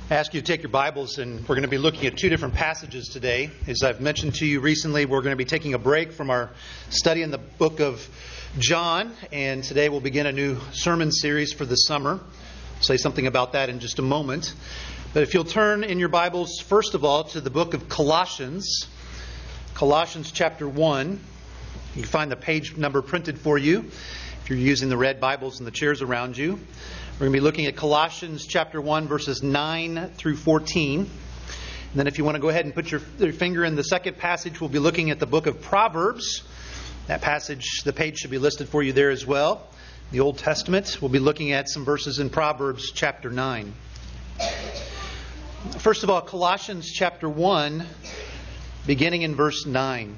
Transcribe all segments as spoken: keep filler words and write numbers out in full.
I ask you to take your Bibles, and we're going to be looking at two different passages today. As I've mentioned to you recently, we're going to be taking a break from our study in the book of John, and today we'll begin a new sermon series for the summer. I'll say something about that in just a moment. But if you'll turn in your Bibles, first of all, to the book of Colossians, Colossians chapter one. You can find the page number printed for you if you're using the red Bibles in the chairs around you. We're going to be looking at Colossians chapter one, verses nine through fourteen. And then if you want to go ahead and put your, your finger in the second passage, we'll be looking at the book of Proverbs. That passage, the page should be listed for you there as well. The Old Testament. We'll be looking at some verses in Proverbs chapter nine. First of all, Colossians chapter one, beginning in verse nine.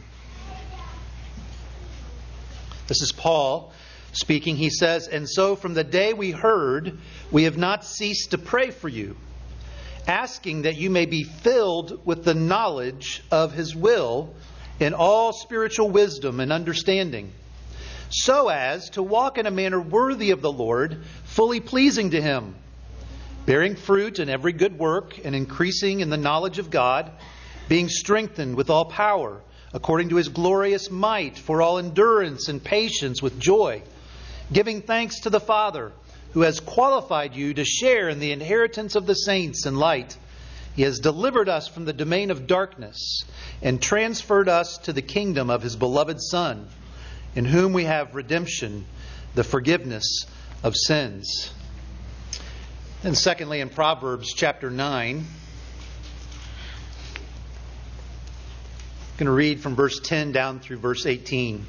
This is Paul speaking. He says, "And so from the day we heard, we have not ceased to pray for you, asking that you may be filled with the knowledge of His will in all spiritual wisdom and understanding, so as to walk in a manner worthy of the Lord, fully pleasing to Him, bearing fruit in every good work and increasing in the knowledge of God, being strengthened with all power, according to His glorious might, for all endurance and patience with joy, giving thanks to the Father, who has qualified you to share in the inheritance of the saints in light. He has delivered us from the domain of darkness and transferred us to the kingdom of His beloved Son, in whom we have redemption, the forgiveness of sins." And secondly, in Proverbs chapter nine, I'm going to read from verse ten down through verse eighteen.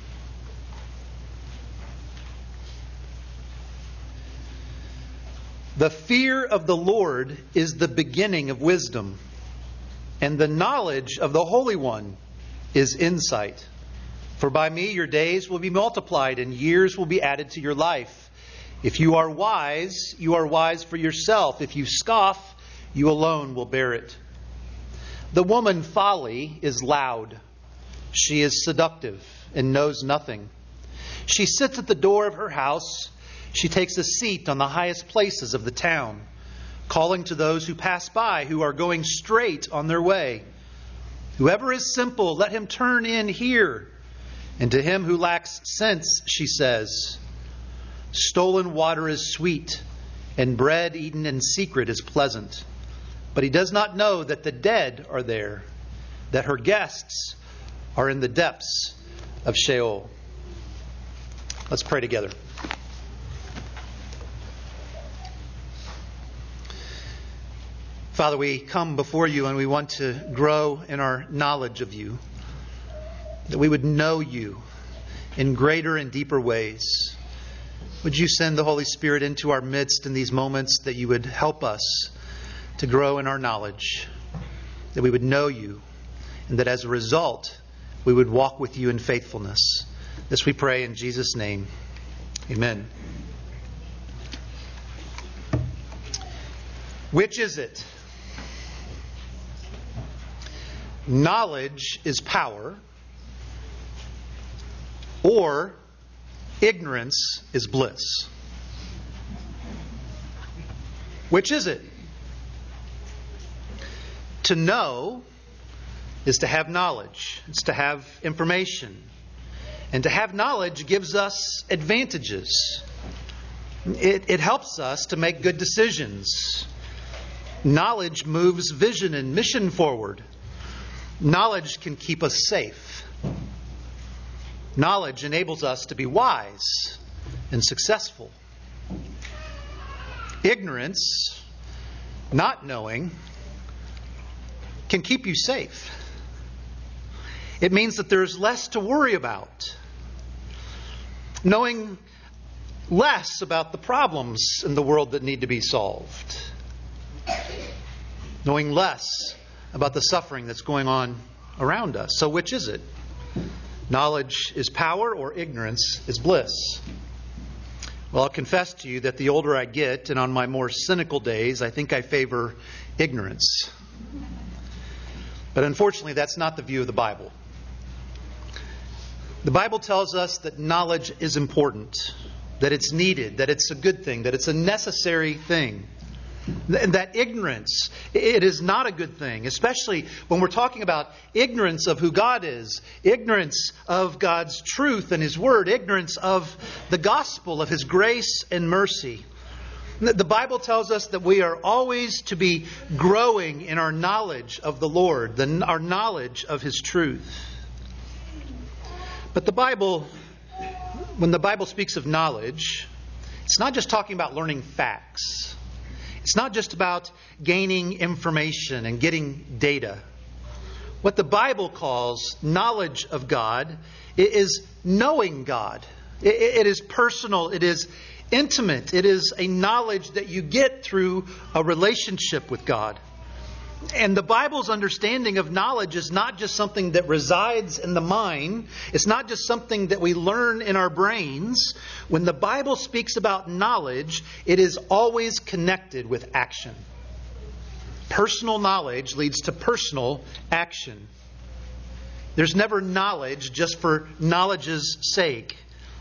"The fear of the Lord is the beginning of wisdom, and the knowledge of the Holy One is insight. For by me your days will be multiplied, and years will be added to your life. If you are wise, you are wise for yourself. If you scoff, you alone will bear it. The woman folly is loud. She is seductive and knows nothing. She sits at the door of her house. She takes a seat on the highest places of the town, calling to those who pass by, who are going straight on their way. Whoever is simple, let him turn in here. And to him who lacks sense, she says, stolen water is sweet, and bread eaten in secret is pleasant. But he does not know that the dead are there, that her guests are in the depths of Sheol." Let's pray together. Father, we come before you and we want to grow in our knowledge of you, that we would know you in greater and deeper ways. Would you send the Holy Spirit into our midst in these moments, that you would help us to grow in our knowledge, that we would know you, and that as a result, we would walk with you in faithfulness. This we pray in Jesus' name. Amen. Which is it? Knowledge is power, or ignorance is bliss? Which is it? To know is to have knowledge. It's to have information. And to have knowledge gives us advantages. It, it helps us to make good decisions. Knowledge moves vision and mission forward. Knowledge can keep us safe. Knowledge enables us to be wise and successful. Ignorance, not knowing, can keep you safe. It means that there's less to worry about. Knowing less about the problems in the world that need to be solved. Knowing less about the suffering that's going on around us. So which is it? Knowledge is power, or ignorance is bliss? Well, I'll confess to you that the older I get, and on my more cynical days, I think I favor ignorance. But unfortunately, that's not the view of the Bible. The Bible tells us that knowledge is important, that it's needed, that it's a good thing, that it's a necessary thing. That ignorance, it is not a good thing, especially when we're talking about ignorance of who God is, ignorance of God's truth and His Word, ignorance of the gospel of His grace and mercy. The Bible tells us that we are always to be growing in our knowledge of the Lord, the, our knowledge of His truth. But the Bible, when the Bible speaks of knowledge, it's not just talking about learning facts. It's not just about gaining information and getting data. What the Bible calls knowledge of God is knowing God. It is personal. It is intimate. It is a knowledge that you get through a relationship with God. And the Bible's understanding of knowledge is not just something that resides in the mind. It's not just something that we learn in our brains. When the Bible speaks about knowledge, it is always connected with action. Personal knowledge leads to personal action. There's never knowledge just for knowledge's sake.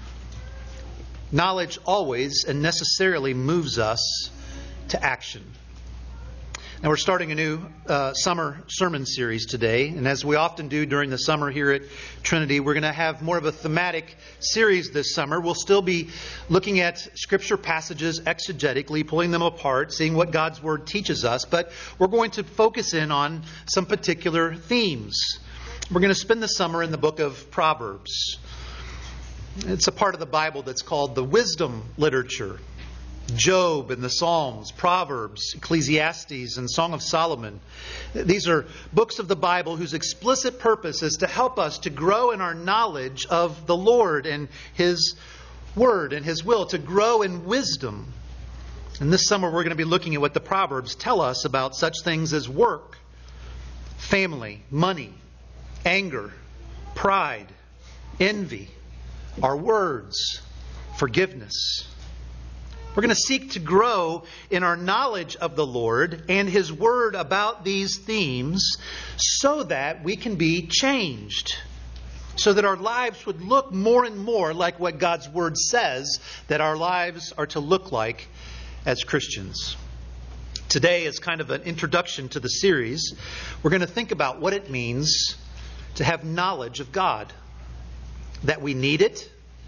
Knowledge always and necessarily moves us to action. Now we're starting a new uh, summer sermon series today, and as we often do during the summer here at Trinity, we're going to have more of a thematic series this summer. We'll still be looking at Scripture passages exegetically, pulling them apart, seeing what God's Word teaches us, but we're going to focus in on some particular themes. We're going to spend the summer in the book of Proverbs. It's a part of the Bible that's called the wisdom literature. Job and the Psalms, Proverbs, Ecclesiastes, and Song of Solomon. These are books of the Bible whose explicit purpose is to help us to grow in our knowledge of the Lord and His Word and His will, to grow in wisdom. And this summer we're going to be looking at what the Proverbs tell us about such things as work, family, money, anger, pride, envy, our words, forgiveness. We're going to seek to grow in our knowledge of the Lord and His Word about these themes so that we can be changed. So that our lives would look more and more like what God's Word says that our lives are to look like as Christians. Today is kind of an introduction to the series. We're going to think about what it means to have knowledge of God. That we need it.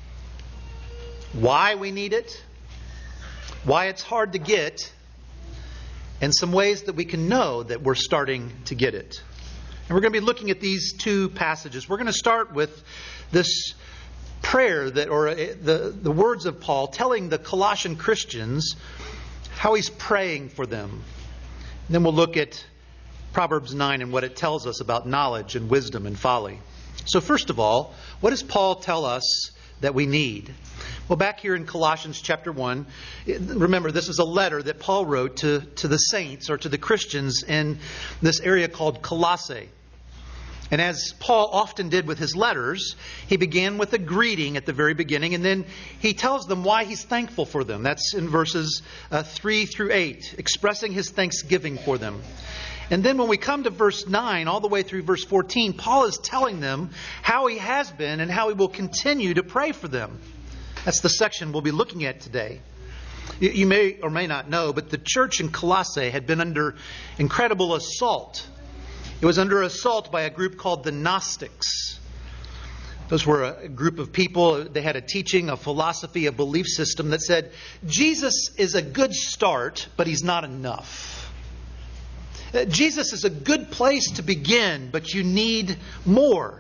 Why we need it. Why it's hard to get, and some ways that we can know that we're starting to get it. And we're going to be looking at these two passages. We're going to start with this prayer that, or the, the words of Paul telling the Colossian Christians how he's praying for them. And then we'll look at Proverbs nine and what it tells us about knowledge and wisdom and folly. So first of all, what does Paul tell us that we need? Well, back here in Colossians chapter one, remember this is a letter that Paul wrote to, to the saints or to the Christians in this area called Colossae. And as Paul often did with his letters, he began with a greeting at the very beginning, and then he tells them why he's thankful for them. That's in verses uh, three through eight, expressing his thanksgiving for them. And then when we come to verse nine, all the way through verse fourteen, Paul is telling them how he has been and how he will continue to pray for them. That's the section we'll be looking at today. You, you may or may not know, but the church in Colossae had been under incredible assault. It was under assault by a group called the Gnostics. Those were a group of people. They had a teaching, a philosophy, a belief system that said, Jesus is a good start, but He's not enough. Jesus is a good place to begin, but you need more.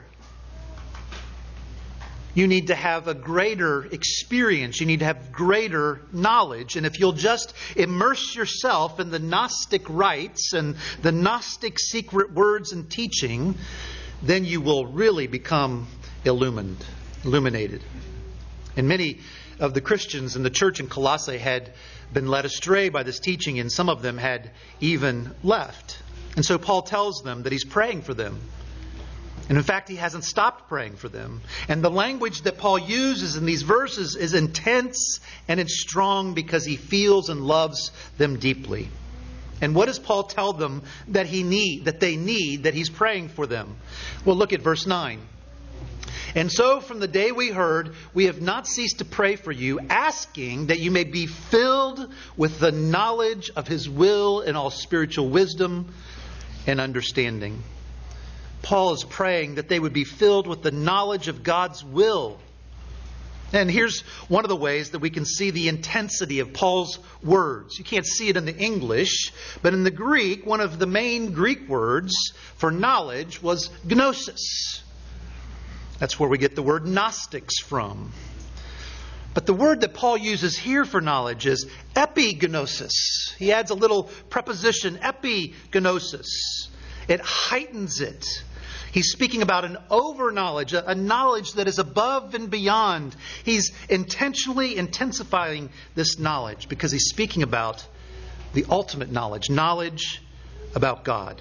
You need to have a greater experience. You need to have greater knowledge. And if you'll just immerse yourself in the Gnostic rites and the Gnostic secret words and teaching, then you will really become illumined, illuminated. And many of the Christians in the church in Colossae had been led astray by this teaching, and some of them had even left. And so Paul tells them that he's praying for them. And in fact, he hasn't stopped praying for them. And the language that Paul uses in these verses is intense and it's strong because he feels and loves them deeply. And what does Paul tell them that he need, that they need, that he's praying for them? Well, look at verse nine. And so from the day we heard, we have not ceased to pray for you, asking that you may be filled with the knowledge of His will and all spiritual wisdom and understanding. Paul is praying that they would be filled with the knowledge of God's will. And here's one of the ways that we can see the intensity of Paul's words. You can't see it in the English, but in the Greek, one of the main Greek words for knowledge was gnosis. That's where we get the word Gnostics from. But the word that Paul uses here for knowledge is epignosis. He adds a little preposition, epignosis. It heightens it. He's speaking about an over-knowledge, a, a knowledge that is above and beyond. He's intentionally intensifying this knowledge because he's speaking about the ultimate knowledge, knowledge about God.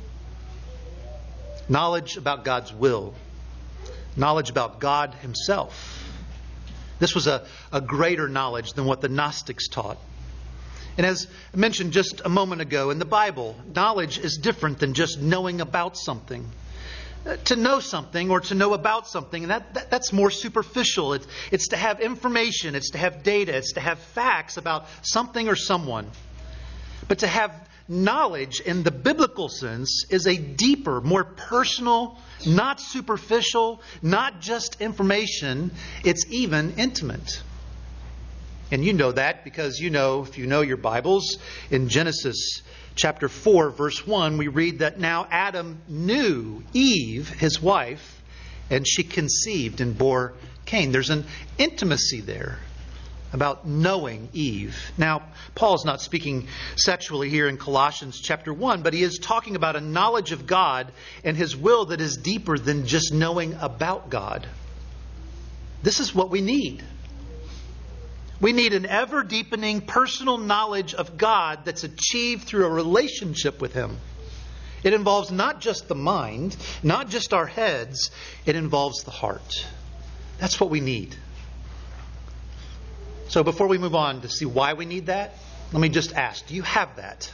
Knowledge about God's will. Knowledge about God Himself. This was a, a greater knowledge than what the Gnostics taught. And as I mentioned just a moment ago, in the Bible, knowledge is different than just knowing about something. To know something or to know about something, that, that that's more superficial. It's, it's to have information, it's to have data, it's to have facts about something or someone. But to have knowledge in the biblical sense is a deeper, more personal, not superficial, not just information. It's even intimate. And you know that because you know, if you know your Bibles, in Genesis chapter four, verse one, we read that now Adam knew Eve, his wife, and she conceived and bore Cain. There's an intimacy there about knowing Eve. Now, Paul's not speaking sexually here in Colossians chapter one, but he is talking about a knowledge of God and His will that is deeper than just knowing about God. This is what we need. We need an ever-deepening personal knowledge of God that's achieved through a relationship with Him. It involves not just the mind, not just our heads, it involves the heart. That's what we need. So before we move on to see why we need that, let me just ask, do you have that?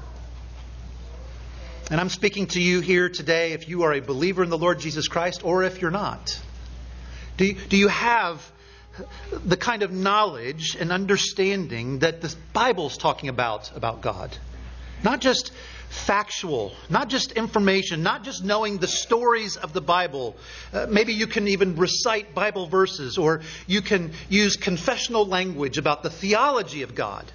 And I'm speaking to you here today if you are a believer in the Lord Jesus Christ or if you're not. Do you, do you have the kind of knowledge and understanding that the Bible's talking about, about God? Not just factual, not just information, not just knowing the stories of the Bible. Uh, maybe you can even recite Bible verses, or you can use confessional language about the theology of God.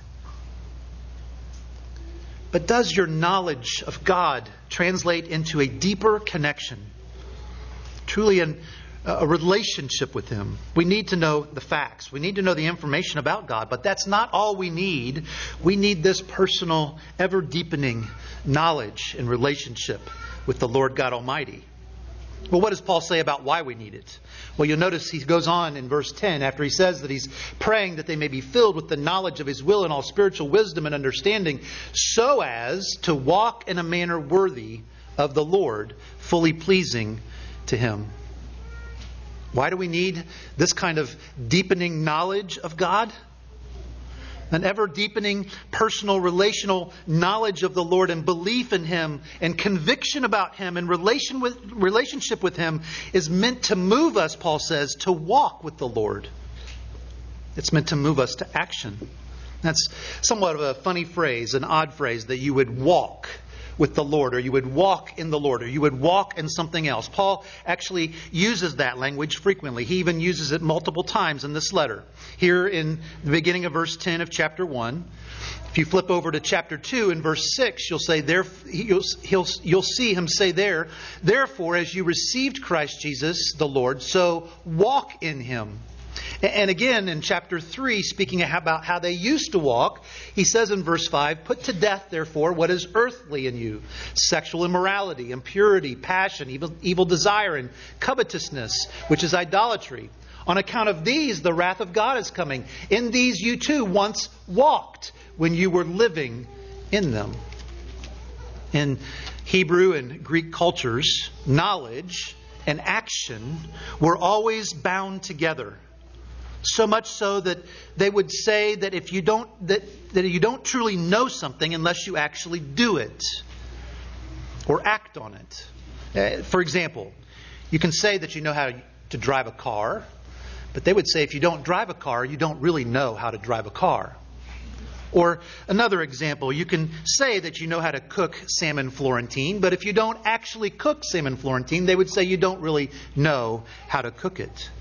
But does your knowledge of God translate into a deeper connection? Truly an a relationship with Him. We need to know the facts. We need to know the information about God. But that's not all we need. We need this personal, ever-deepening knowledge and relationship with the Lord God Almighty. Well, what does Paul say about why we need it? Well, you'll notice he goes on in verse ten after he says that he's praying that they may be filled with the knowledge of His will and all spiritual wisdom and understanding, so as to walk in a manner worthy of the Lord, fully pleasing to Him. Why do we need this kind of deepening knowledge of God? An ever-deepening personal, relational knowledge of the Lord and belief in Him and conviction about Him and relation with, relationship with Him is meant to move us, Paul says, to walk with the Lord. It's meant to move us to action. That's somewhat of a funny phrase, an odd phrase, that you would walk with the Lord, or you would walk in the Lord, or you would walk in something else. Paul actually uses that language frequently. He even uses it multiple times in this letter. Here in the beginning of verse ten of chapter one, if you flip over to chapter two in verse six, you'll say there you'll, he'll, you'll see him say there, therefore, as you received Christ Jesus the Lord, so walk in Him. And again, in chapter three, speaking about how they used to walk, he says in verse five, put to death, therefore, what is earthly in you, sexual immorality, impurity, passion, evil, evil desire, and covetousness, which is idolatry. On account of these, the wrath of God is coming. In these you too once walked when you were living in them. In Hebrew and Greek cultures, knowledge and action were always bound together. So much so that they would say that if you don't that, that you don't truly know something unless you actually do it or act on it. Uh, for example, you can say that you know how to drive a car, but they would say if you don't drive a car, you don't really know how to drive a car. Or another example, you can say that you know how to cook salmon Florentine, but if you don't actually cook salmon Florentine, they would say you don't really know how to cook it.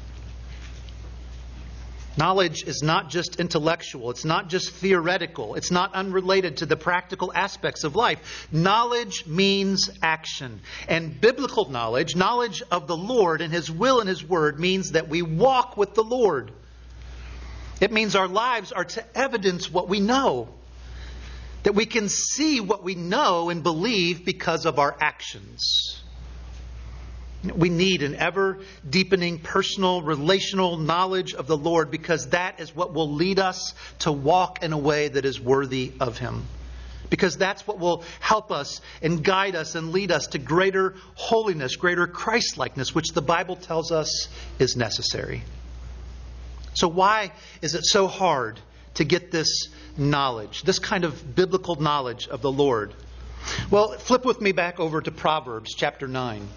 Knowledge is not just intellectual. It's not just theoretical. It's not unrelated to the practical aspects of life. Knowledge means action. And biblical knowledge, knowledge of the Lord and His will and His word, means that we walk with the Lord. It means our lives are to evidence what we know. That we can see what we know and believe because of our actions. We need an ever-deepening personal, relational knowledge of the Lord because that is what will lead us to walk in a way that is worthy of Him. Because that's what will help us and guide us and lead us to greater holiness, greater Christ-likeness, which the Bible tells us is necessary. So why is it so hard to get this knowledge, this kind of biblical knowledge of the Lord? Well, flip with me back over to Proverbs chapter nine.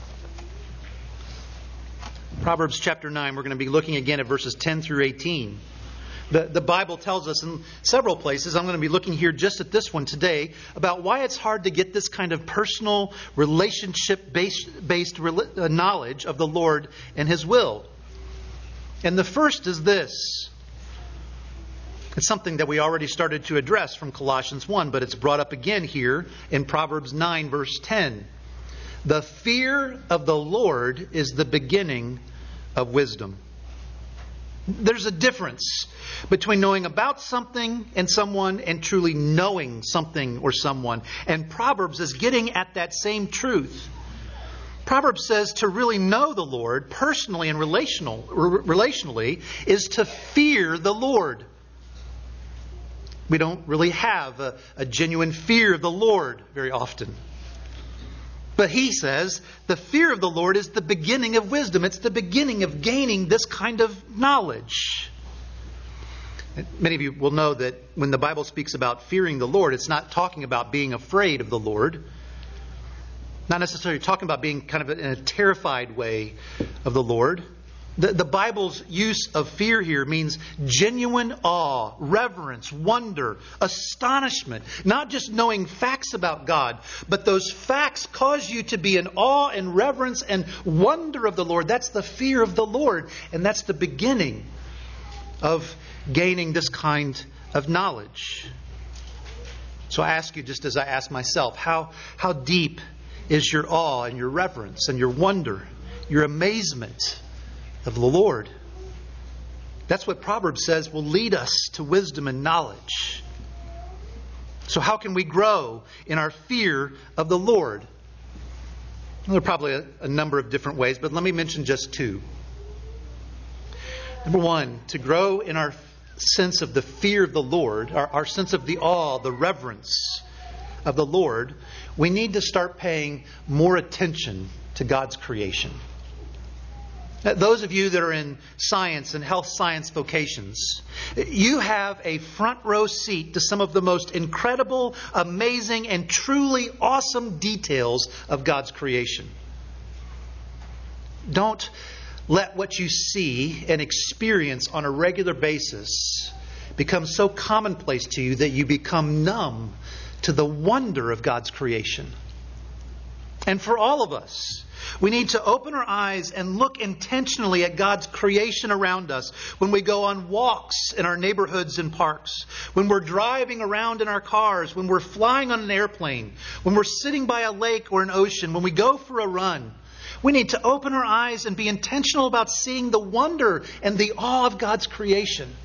Proverbs chapter nine, we're going to be looking again at verses ten through eighteen. The, the Bible tells us in several places, I'm going to be looking here just at this one today, about why it's hard to get this kind of personal, relationship-based based knowledge of the Lord and His will. And the first is this. It's something that we already started to address from Colossians one, but it's brought up again here in Proverbs nine, verse ten. The fear of the Lord is the beginning of wisdom. There's a difference between knowing about something and someone and truly knowing something or someone. And Proverbs is getting at that same truth. Proverbs says to really know the Lord personally and relational, relationally is to fear the Lord. We don't really have a, a genuine fear of the Lord very often. But he says the fear of the Lord is the beginning of wisdom. It's the beginning of gaining this kind of knowledge. Many of you will know that when the Bible speaks about fearing the Lord, it's not talking about being afraid of the Lord. Not necessarily talking about being kind of in a terrified way of the Lord. The, the Bible's use of fear here means genuine awe, reverence, wonder, astonishment. Not just knowing facts about God, but those facts cause you to be in awe and reverence and wonder of the Lord. That's the fear of the Lord. And that's the beginning of gaining this kind of knowledge. So I ask you, just as I ask myself, how, how deep is your awe and your reverence and your wonder, your amazement of the Lord? That's what Proverbs says will lead us to wisdom and knowledge. So how can we grow in our fear of the Lord? Well, there are probably a, a number of different ways, but let me mention just two. Number one, to grow in our sense of the fear of the Lord, our, our sense of the awe, the reverence of the Lord, we need to start paying more attention to God's creation. Those of you that are in science and health science vocations, you have a front row seat to some of the most incredible, amazing, and truly awesome details of God's creation. Don't let what you see and experience on a regular basis become so commonplace to you that you become numb to the wonder of God's creation. And for all of us, we need to open our eyes and look intentionally at God's creation around us when we go on walks in our neighborhoods and parks, when we're driving around in our cars, when we're flying on an airplane, when we're sitting by a lake or an ocean, when we go for a run. We need to open our eyes and be intentional about seeing the wonder and the awe of God's creation.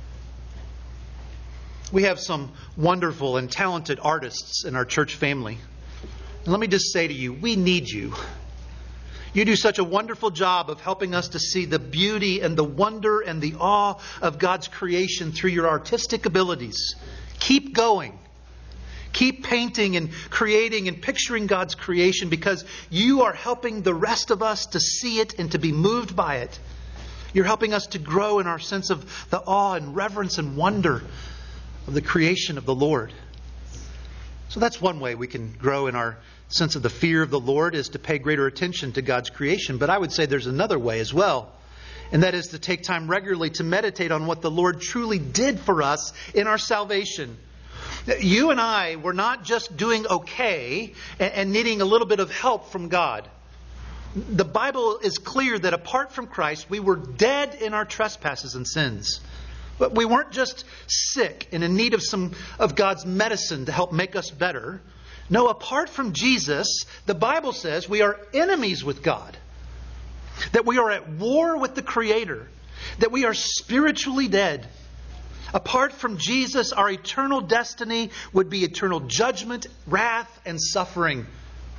We have some wonderful and talented artists in our church family. And let me just say to you, we need you. You do such a wonderful job of helping us to see the beauty and the wonder and the awe of God's creation through your artistic abilities. Keep going. Keep painting and creating and picturing God's creation because you are helping the rest of us to see it and to be moved by it. You're helping us to grow in our sense of the awe and reverence and wonder of the creation of the Lord. So that's one way we can grow in our sense of the fear of the Lord, is to pay greater attention to God's creation. But I would say there's another way as well. And that is to take time regularly to meditate on what the Lord truly did for us in our salvation. You and I were not just doing okay and needing a little bit of help from God. The Bible is clear that apart from Christ, we were dead in our trespasses and sins. But we weren't just sick and in need of some of God's medicine to help make us better. No, apart from Jesus, the Bible says we are enemies with God. That we are at war with the Creator. That we are spiritually dead. Apart from Jesus, our eternal destiny would be eternal judgment, wrath, and suffering.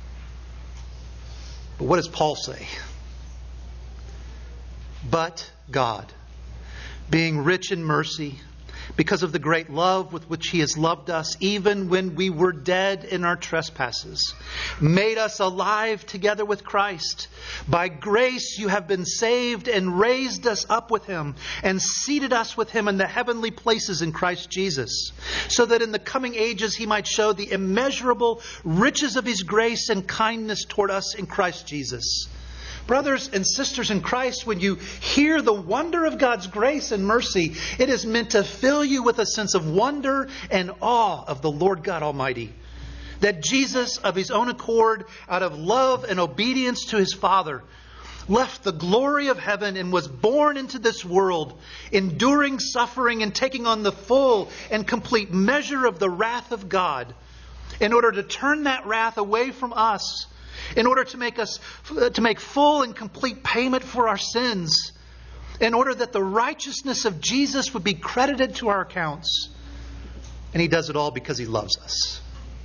But what does Paul say? But God, being rich in mercy, because of the great love with which He has loved us, even when we were dead in our trespasses, made us alive together with Christ. By grace you have been saved, and raised us up with Him, and seated us with Him in the heavenly places in Christ Jesus, so that in the coming ages He might show the immeasurable riches of His grace and kindness toward us in Christ Jesus. Brothers and sisters in Christ, when you hear the wonder of God's grace and mercy, it is meant to fill you with a sense of wonder and awe of the Lord God Almighty. That Jesus, of His own accord, out of love and obedience to His Father, left the glory of heaven and was born into this world, enduring suffering and taking on the full and complete measure of the wrath of God, in order to turn that wrath away from us, in order to make us to make full and complete payment for our sins, in order that the righteousness of Jesus would be credited to our accounts. And He does it all because He loves us.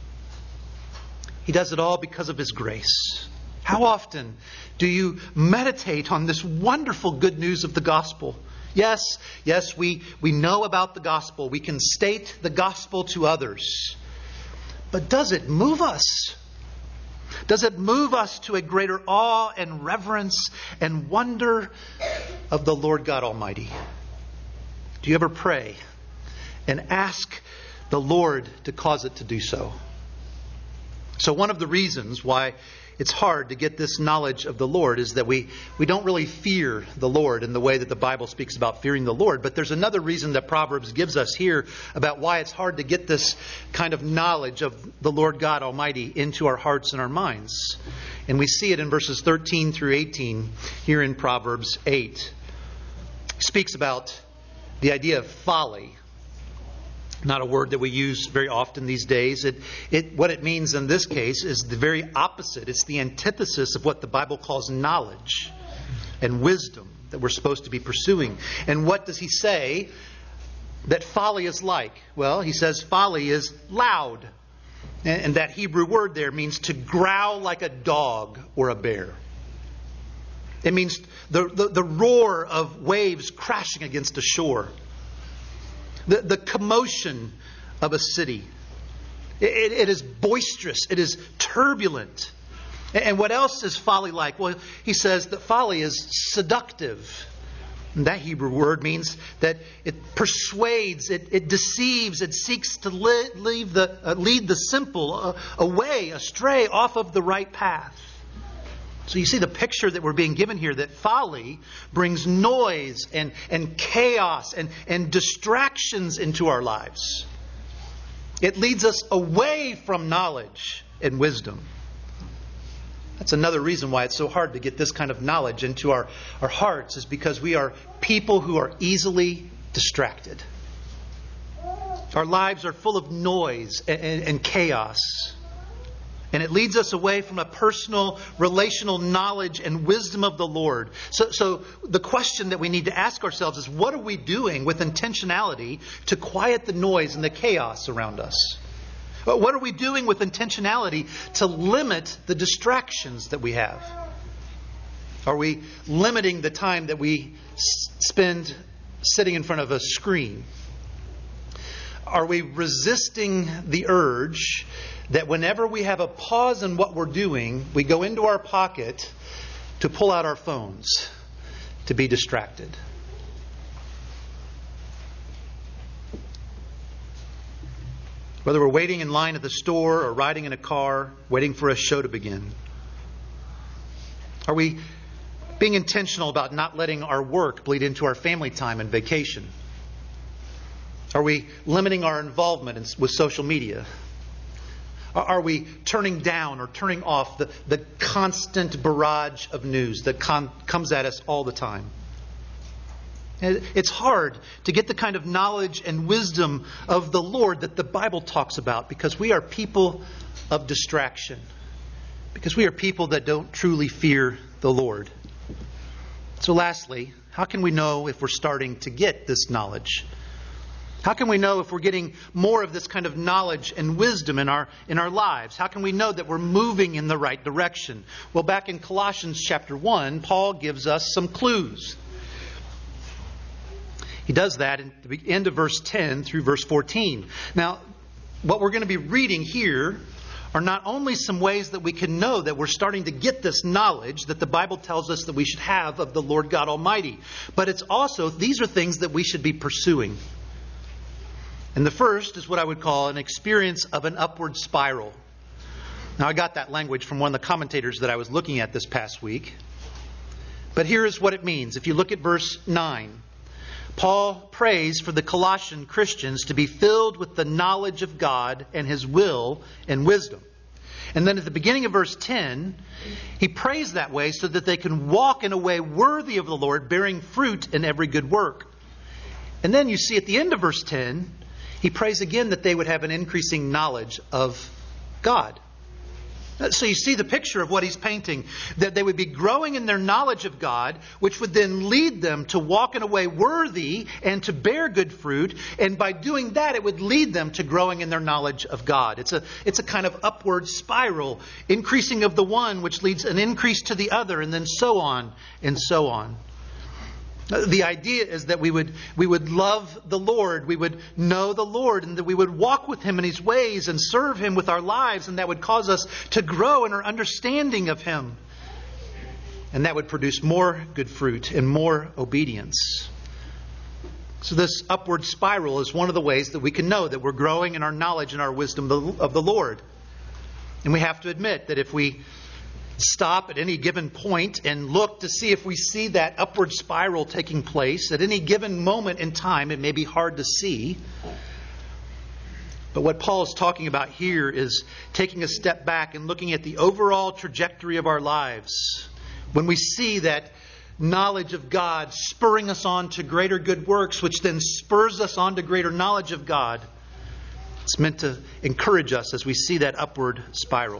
He does it all because of His grace. How often do you meditate on this wonderful good news of the gospel? Yes, yes, we, we know about the gospel. We can state the gospel to others. But does it move us? Does it move us to a greater awe and reverence and wonder of the Lord God Almighty? Do you ever pray and ask the Lord to cause it to do so? So one of the reasons why it's hard to get this knowledge of the Lord is that we, we don't really fear the Lord in the way that the Bible speaks about fearing the Lord. But there's another reason that Proverbs gives us here about why it's hard to get this kind of knowledge of the Lord God Almighty into our hearts and our minds. And we see it in verses thirteen through eighteen here in Proverbs eight. It speaks about the idea of folly. Not a word that we use very often these days. It, it, what it means in this case is the very opposite. It's the antithesis of what the Bible calls knowledge and wisdom that we're supposed to be pursuing. And what does he say that folly is like? Well, he says folly is loud. And, and that Hebrew word there means to growl like a dog or a bear. It means the, the, the roar of waves crashing against a shore. The, the commotion of a city. It, it is boisterous. It is turbulent. And what else is folly like? Well, he says that folly is seductive. And that Hebrew word means that it persuades, it, it deceives, it seeks to li- leave the, uh, lead the simple uh, away, astray, off of the right path. So you see the picture that we're being given here, that folly brings noise and, and chaos and, and distractions into our lives. It leads us away from knowledge and wisdom. That's another reason why it's so hard to get this kind of knowledge into our, our hearts, is because we are people who are easily distracted. Our lives are full of noise and, and, and chaos. And it leads us away from a personal, relational knowledge and wisdom of the Lord. So, so the question that we need to ask ourselves is, what are we doing with intentionality to quiet the noise and the chaos around us? What are we doing with intentionality to limit the distractions that we have? Are we limiting the time that we s- spend sitting in front of a screen? Are we resisting the urge that whenever we have a pause in what we're doing, we go into our pocket to pull out our phones to be distracted? Whether we're waiting in line at the store or riding in a car, waiting for a show to begin. Are we being intentional about not letting our work bleed into our family time and vacation? Are we limiting our involvement in, with social media? Are we turning down or turning off the, the constant barrage of news that com- comes at us all the time? It's hard to get the kind of knowledge and wisdom of the Lord that the Bible talks about because we are people of distraction. Because we are people that don't truly fear the Lord. So lastly, how can we know if we're starting to get this knowledge? How can we know if we're getting more of this kind of knowledge and wisdom in our in our lives? How can we know that we're moving in the right direction? Well, back in Colossians chapter one, Paul gives us some clues. He does that in the end of verse ten through verse fourteen. Now, what we're going to be reading here are not only some ways that we can know that we're starting to get this knowledge that the Bible tells us that we should have of the Lord God Almighty, but it's also, these are things that we should be pursuing. And the first is what I would call an experience of an upward spiral. Now, I got that language from one of the commentators that I was looking at this past week. But here is what it means. If you look at verse nine, Paul prays for the Colossian Christians to be filled with the knowledge of God and His will and wisdom. And then at the beginning of verse ten, he prays that way so that they can walk in a way worthy of the Lord, bearing fruit in every good work. And then you see at the end of verse ten, he prays again that they would have an increasing knowledge of God. So you see the picture of what he's painting, that they would be growing in their knowledge of God, which would then lead them to walk in a way worthy and to bear good fruit. And by doing that, it would lead them to growing in their knowledge of God. It's a, it's a kind of upward spiral, increasing of the one, which leads an increase to the other, and then so on and so on. The idea is that we would we would love the Lord, we would know the Lord, and that we would walk with Him in His ways and serve Him with our lives, and that would cause us to grow in our understanding of Him. And that would produce more good fruit and more obedience. So this upward spiral is one of the ways that we can know that we're growing in our knowledge and our wisdom of the Lord. And we have to admit that if we stop at any given point and look to see if we see that upward spiral taking place at any given moment in time, it may be hard to see. But what Paul is talking about here is taking a step back and looking at the overall trajectory of our lives. When we see that knowledge of God spurring us on to greater good works, which then spurs us on to greater knowledge of God, it's meant to encourage us as we see that upward spiral.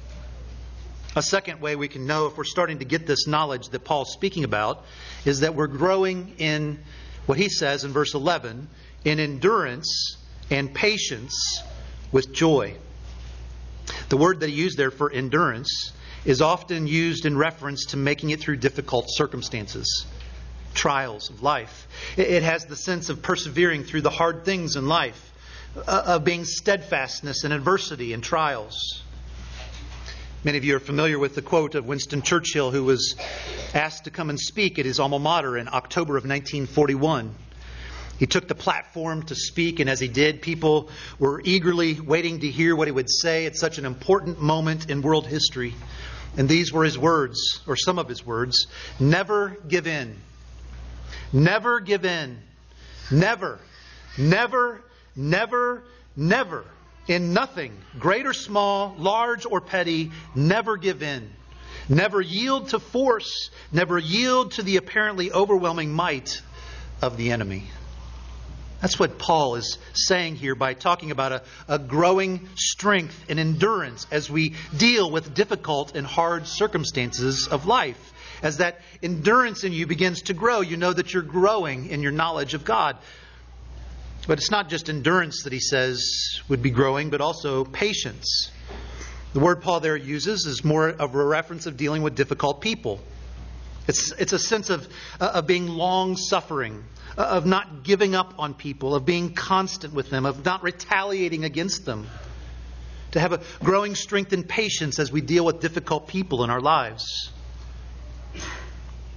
A second way we can know if we're starting to get this knowledge that Paul's speaking about is that we're growing in what he says in verse eleven, in endurance and patience with joy. The word that he used there for endurance is often used in reference to making it through difficult circumstances, trials of life. It has the sense of persevering through the hard things in life, of being steadfastness in adversity and trials. Many of you are familiar with the quote of Winston Churchill, who was asked to come and speak at his alma mater in October of nineteen forty-one. He took the platform to speak, and as he did, people were eagerly waiting to hear what he would say at such an important moment in world history. And these were his words, or some of his words: never give in. Never give in. Never, never, never, never. In nothing, great or small, large or petty, never give in. Never yield to force. Never yield to the apparently overwhelming might of the enemy. That's what Paul is saying here by talking about a, a growing strength and endurance as we deal with difficult and hard circumstances of life. As that endurance in you begins to grow, you know that you're growing in your knowledge of God. But it's not just endurance that he says would be growing, but also patience. The word Paul there uses is more of a reference of dealing with difficult people. It's, it's a sense of, uh, of being long-suffering, uh, of not giving up on people, of being constant with them, of not retaliating against them. To have a growing strength and patience as we deal with difficult people in our lives.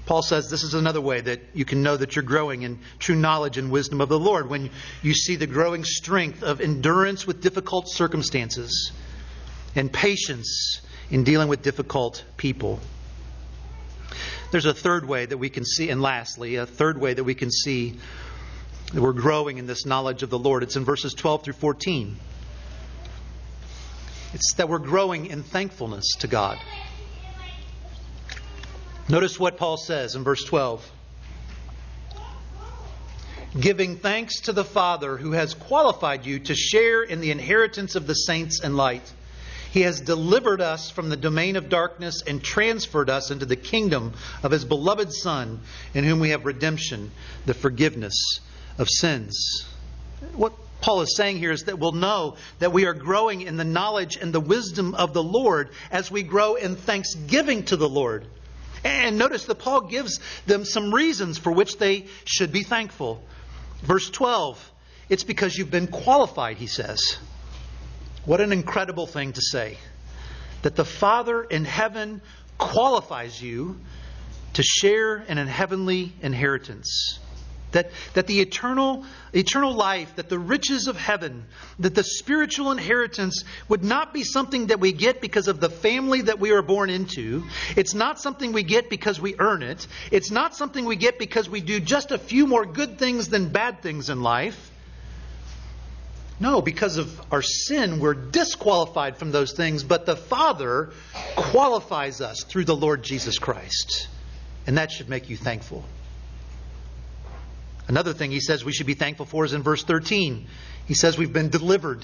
Paul says this is another way that you can know that you're growing in true knowledge and wisdom of the Lord, when you see the growing strength of endurance with difficult circumstances and patience in dealing with difficult people. There's a third way that we can see, and lastly, a third way that we can see that we're growing in this knowledge of the Lord. It's in verses twelve through fourteen. It's that we're growing in thankfulness to God. Notice what Paul says in verse twelve. Giving thanks to the Father who has qualified you to share in the inheritance of the saints in light. He has delivered us from the domain of darkness and transferred us into the kingdom of His beloved Son, in whom we have redemption, the forgiveness of sins. What Paul is saying here is that we'll know that we are growing in the knowledge and the wisdom of the Lord as we grow in thanksgiving to the Lord. And notice that Paul gives them some reasons for which they should be thankful. Verse twelve, it's because you've been qualified, he says. What an incredible thing to say. That the Father in heaven qualifies you to share in a heavenly inheritance. That, that the eternal, eternal life, that the riches of heaven, that the spiritual inheritance would not be something that we get because of the family that we are born into. It's not something we get because we earn it. It's not something we get because we do just a few more good things than bad things in life. No, because of our sin, we're disqualified from those things. But the Father qualifies us through the Lord Jesus Christ. And that should make you thankful. Another thing he says we should be thankful for is in verse thirteen. He says we've been delivered.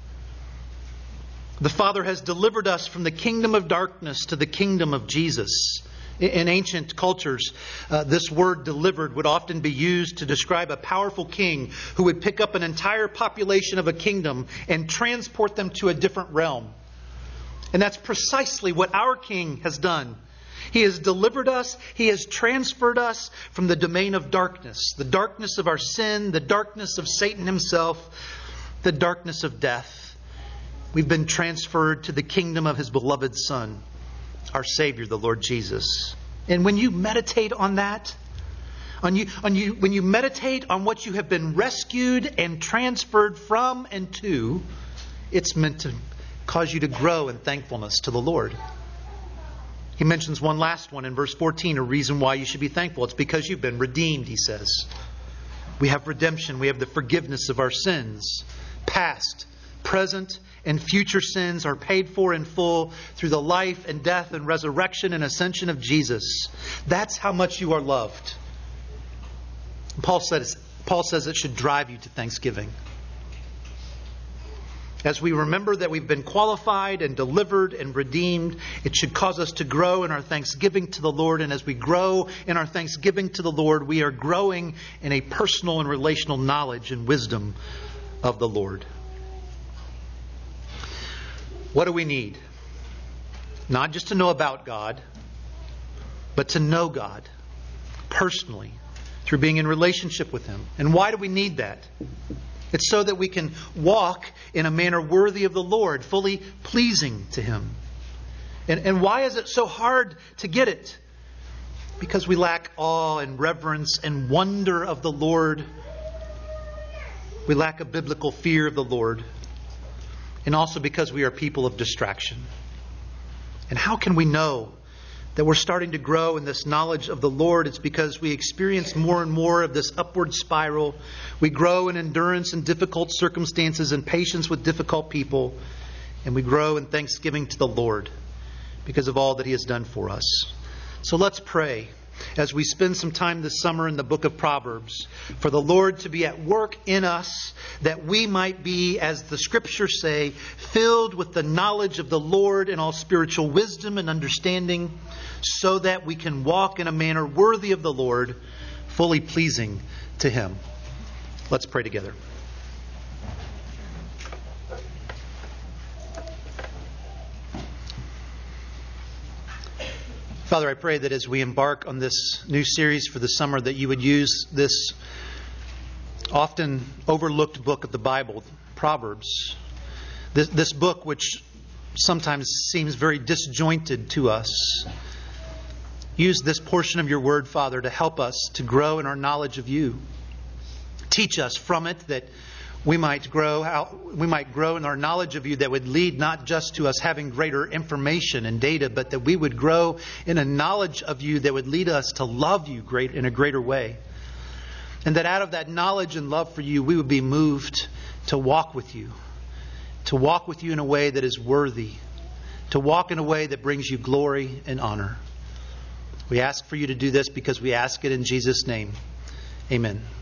The Father has delivered us from the kingdom of darkness to the kingdom of Jesus. In ancient cultures, uh, this word delivered would often be used to describe a powerful king who would pick up an entire population of a kingdom and transport them to a different realm. And that's precisely what our King has done. He has delivered us. He has transferred us from the domain of darkness, the darkness of our sin, the darkness of Satan himself, the darkness of death. We've been transferred to the kingdom of His beloved Son, our Savior, the Lord Jesus. And when you meditate on that, on you, on you, when you meditate on what you have been rescued and transferred from and to, it's meant to cause you to grow in thankfulness to the Lord. He mentions one last one in verse fourteen, a reason why you should be thankful. It's because you've been redeemed, he says. We have redemption. We have the forgiveness of our sins. Past, present, and future sins are paid for in full through the life and death and resurrection and ascension of Jesus. That's how much you are loved. Paul says, Paul says it should drive you to thanksgiving. As we remember that we've been qualified and delivered and redeemed, it should cause us to grow in our thanksgiving to the Lord. And as we grow in our thanksgiving to the Lord, we are growing in a personal and relational knowledge and wisdom of the Lord. What do we need? Not just to know about God, but to know God personally through being in relationship with Him. And why do we need that? It's so that we can walk in a manner worthy of the Lord, fully pleasing to Him. And, and why is it so hard to get it? Because we lack awe and reverence and wonder of the Lord. We lack a biblical fear of the Lord. And also because we are people of distraction. And how can we know that we're starting to grow in this knowledge of the Lord? It's because we experience more and more of this upward spiral. We grow in endurance in difficult circumstances and patience with difficult people. And we grow in thanksgiving to the Lord because of all that He has done for us. So let's pray as we spend some time this summer in the book of Proverbs for the Lord to be at work in us, that we might be, as the Scriptures say, filled with the knowledge of the Lord and all spiritual wisdom and understanding, so that we can walk in a manner worthy of the Lord, fully pleasing to Him. Let's pray together. Father, I pray that as we embark on this new series for the summer, that you would use this often overlooked book of the Bible, Proverbs, this, this book which sometimes seems very disjointed to us, Use this portion of your word, Father, to help us to grow in our knowledge of you. Teach us from it that we might grow how we might grow in our knowledge of you that would lead not just to us having greater information and data, but that we would grow in a knowledge of you that would lead us to love you great in a greater way. And that out of that knowledge and love for you, we would be moved to walk with you. To walk with you in a way that is worthy. To walk in a way that brings you glory and honor. We ask for you to do this because we ask it in Jesus' name. Amen.